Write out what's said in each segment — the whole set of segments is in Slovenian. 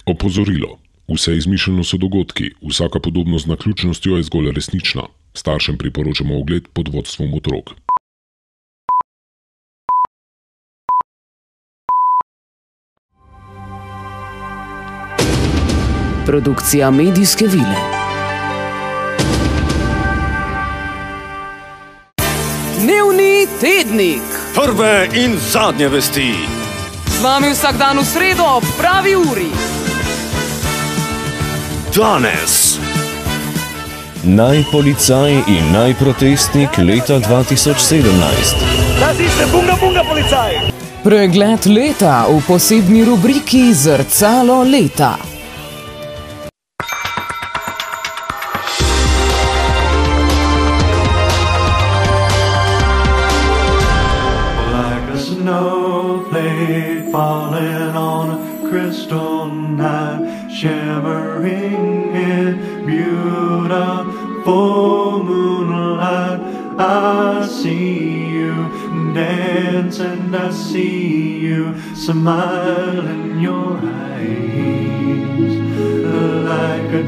Opozorilo. Vse izmišljeno so dogodki, vsaka podobnost z naključnostjo je zgolj resnična. Staršem priporočamo ogled pod vodstvom otrok. Produkcija Medijske vile. Dnevni tednik. Prve in zadnje vesti. Z vami vsak dan v sredo ob pravi uri. Danes. Naj policaj in naj protestnik leta 2017. Bunga, bunga, policaj! Pregled leta v posebni rubriki Zrcalo leta. Snowflake falling on a crystal night, shimmering in beautiful moonlight. I see you dance and I see you smile in your eyes, like a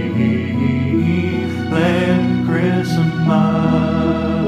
dreamland Christmas.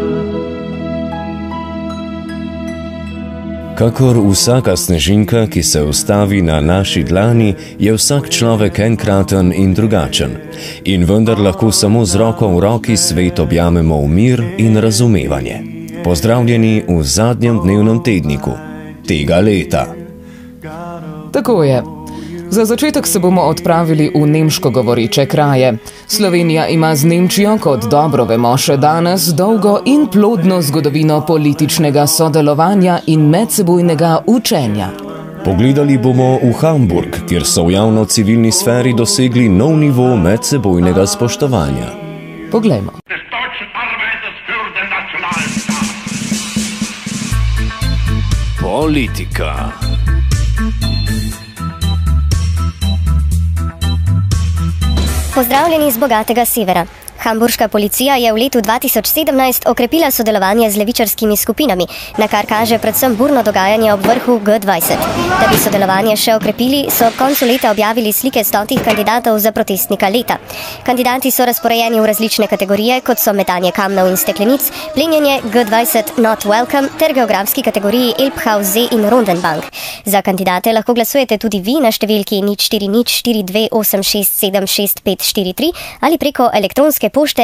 Kakor vsaka snežinka, ki se ustavi na naši dlani, je vsak človek enkraten in drugačen. In vendar lahko samo z roko v roki svet objamemo v mir in razumevanje. Pozdravljeni v zadnjem dnevnem tedniku tega leta. Tako je. Za začetek se bomo odpravili v nemško govoreče kraje. Slovenija ima z Nemčijo, kot dobro vemo še danes, dolgo in plodno zgodovino političnega sodelovanja in medsebojnega učenja. Pogledali bomo v Hamburg, kjer so v javno-civilni sferi dosegli nov nivo medsebojnega spoštovanja. Poglejmo. Politika. Pozdravljeni z bogatega severa. Hamburška policija je v letu 2017 okrepila sodelovanje z levičarskimi skupinami, na kar kaže predvsem burno dogajanje ob vrhu G20. Da bi sodelovanje še okrepili, so ob koncu leta objavili slike 100 kandidatov za protestnika leta. Kandidati so razporejeni v različne kategorije, kot so metanje kamnov in steklenic, plenjenje G20 Not Welcome ter geografski kategoriji Elbhaus in Rondenbank. Za kandidate lahko glasujete tudi vi na številki 040428676543 ali preko elektronske pošte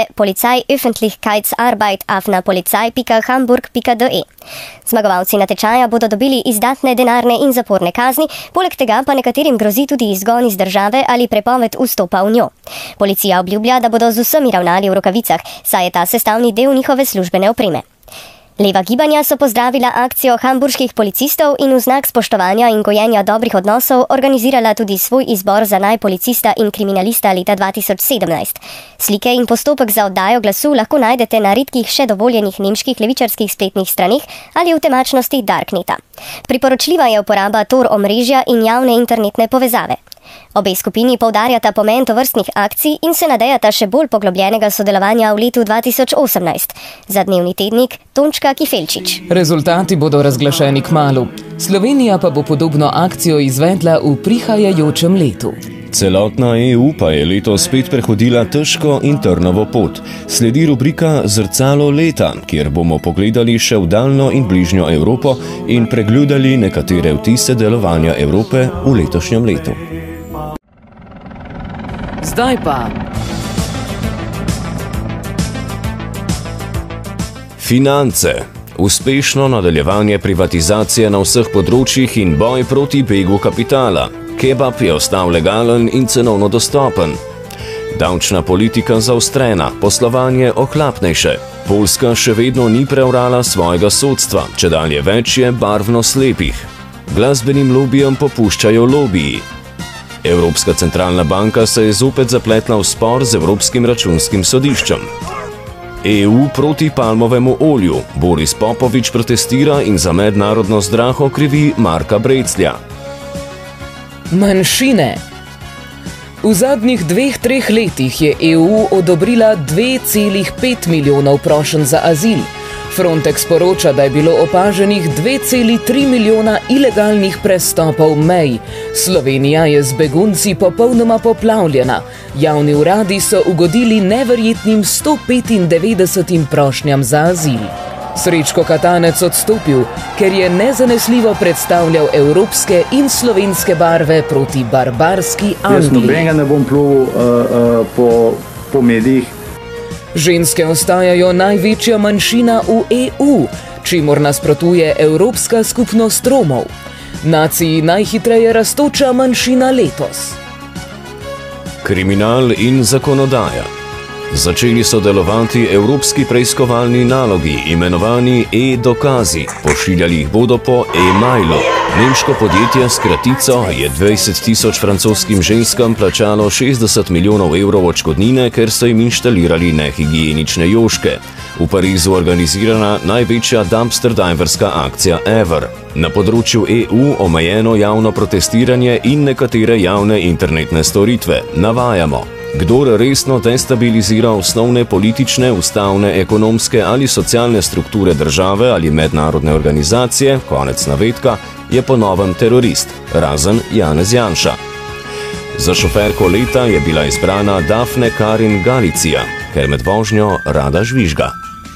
polizei-öffentlichkeitsarbeit@polizei.hamburg.de. Zmagovalci natečaja bodo dobili izdatne denarne in zaporne kazni, poleg tega pa nekaterim grozi tudi izgon iz države ali prepoved vstopa v njo. Policija obljublja, da bodo z vsemi ravnali v rokavicah, saj je ta sestavni del njihove službene opreme. Leva gibanja so pozdravila akcijo hamburških policistov in v znak spoštovanja in gojenja dobrih odnosov organizirala tudi svoj izbor za najpolicista in kriminalista leta 2017. Slike in postopek za oddajo glasu lahko najdete na redkih še dovoljenih nemških levičarskih spletnih straneh ali v temačnosti Darkneta. Priporočljiva je uporaba Tor omrežja in javne internetne povezave. Obe skupini poudarjata pomen tovrstnih akcij in se nadejata še bolj poglobljenega sodelovanja v letu 2018. Za dnevni tednik Tončka Kifelčič. Rezultati bodo razglašeni kmalu. Slovenija pa bo podobno akcijo izvedla v prihajajočem letu. Celotna EU pa je letos spet prehodila težko in trnovo pot. Sledi rubrika Zrcalo leta, kjer bomo pogledali še v daljno in bližnjo Evropo in pregledali nekatere vtise delovanja Evrope v letošnjem letu. Zdaj pa finance. Uspešno nadaljevanje privatizacije na vseh področjih in boj proti begu kapitala. Kebab je ostal legalen in cenovno dostopen. Davčna politika zaostrena, poslovanje ohlapnejše. Poljska še vedno ni preorala svojega sodstva, čedalje več je barvno slepih. Glasbenim lobijem popuščajo lobiji. Evropska centralna banka se je zopet zapletla v spor z Evropskim računskim sodiščem. EU proti palmovemu olju. Boris Popovič protestira in za mednarodno zdraho krivi Marka Breclja. manjšine. V zadnjih 2-3 letih je EU odobrila 2,5 milijonov prošenj za azil. Frontex poroča, da je bilo opaženih 2,3 milijona ilegalnih prestopov mej. Slovenija je z begunci popolnoma poplavljena. Javni uradi so ugodili neverjetnim 195 prošnjam za azil. Srečko Katanec odstopil, ker je nezanesljivo predstavljal evropske in slovenske barve proti barbarski Angliji. Jaz nobenega ne bom plul po medijih. Ženske ostajajo največja manjšina v EU, čimur nasprotuje Evropska skupnost Romov. Naciji najhitreje rastoča manjšina letos. Kriminal in zakonodaja. Začeli so delovati evropski preiskovalni nalogi, imenovani e-dokazi. Pošiljali jih bodo po e-mailu. Nemško podjetje s kratico je 20.000 francoskim ženskam plačalo 60 milijonov evrov odškodnine, ker so jim inštalirali nehigienične jožke. V Parizu organizirana največja dumpster diverska akcija ever. Na področju EU omejeno javno protestiranje in nekatere javne internetne storitve. Navajamo. Kdor resno destabilizira osnovne politične, ustavne, ekonomske ali socialne strukture države ali mednarodne organizacije, konec navedka, je po novem terorist, razen Janez Janša. Za šoferko leta je bila izbrana Dafne Karin Galicija, ker med vožnjo rada žvižga.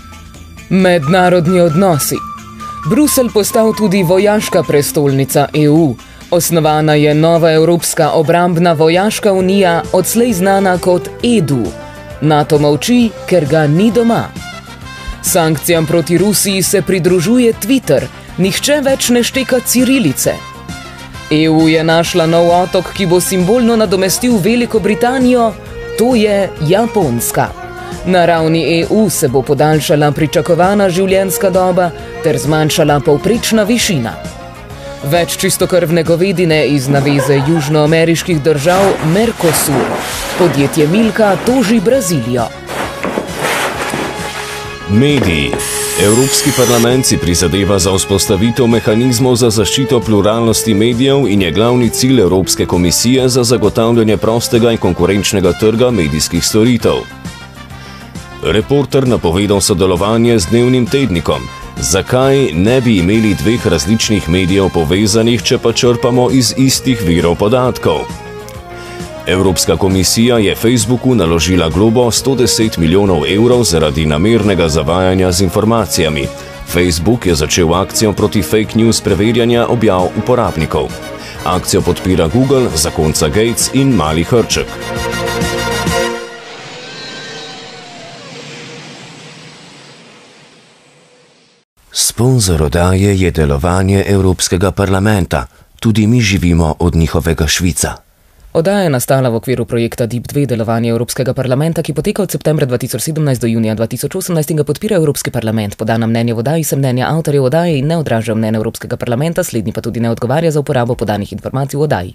Mednarodni odnosi. Bruselj postal tudi vojaška prestolnica EU. Osnovana je nova Evropska obrambna vojaška unija, odslej znana kot EDU. NATO molči, ker ga ni doma. Sankcijam proti Rusiji se pridružuje Twitter, nihče več ne šteka cirilice. EU je našla nov otok, ki bo simbolno nadomestil Veliko Britanijo, to je Japonska. Na ravni EU se bo podaljšala pričakovana življenjska doba ter zmanjšala povprečna višina. Več čistokrvne govedine iz naveze južnoameriških držav Mercosur. Podjetje Milka toži Brazilijo. Mediji. Evropski parlament si prizadeva za vzpostavitev mehanizmov za zaščito pluralnosti medijev in je glavni cilj Evropske komisije za zagotavljanje prostega in konkurenčnega trga medijskih storitev. Reporter napovedal sodelovanje z dnevnim tednikom. Zakaj ne bi imeli dveh različnih medijev povezanih, če pa črpamo iz istih virov podatkov? Evropska komisija je Facebooku naložila globo 110 milijonov evrov zaradi namernega zavajanja z informacijami. Facebook je začel akcijo proti fake news preverjanja objav uporabnikov. Akcijo podpira Google, zakonca Gates in mali hrček. Sponzor oddaje je delovanje Evropskega parlamenta. Tudi mi živimo od njihovega švica. Oddaja je nastala v okviru projekta DEEP2 delovanje Evropskega parlamenta, ki poteka od septembra 2017 do junija 2018 in ga podpira Evropski parlament. Podana mnenja v oddaji so mnenja avtorjev oddaje in ne odražajo mnenja Evropskega parlamenta, slednji pa tudi ne odgovarja za uporabo podanih informacij v oddaji.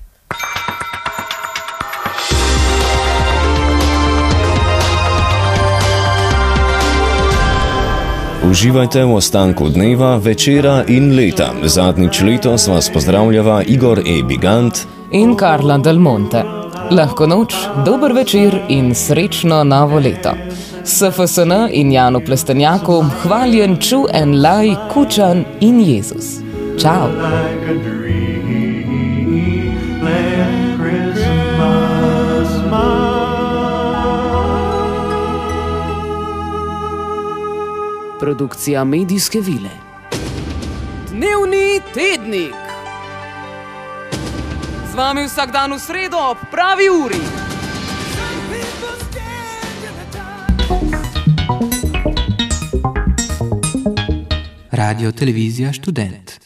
Uživajte v ostanku dneva, večera in leta. Zadnjič letos vas pozdravljava Igor E. Bigant in Carla Del Monte. Lahko noč, dober večer in srečno novo leto. SFSN in Janu Plestenjaku, hvaljen Ču en Laj, Kučan in Jezus. Čau! Produkcija Medijske vile. Dnevni tednik. Z vami vsak dan v sredo ob pravi uri. Radio Televizija Študent.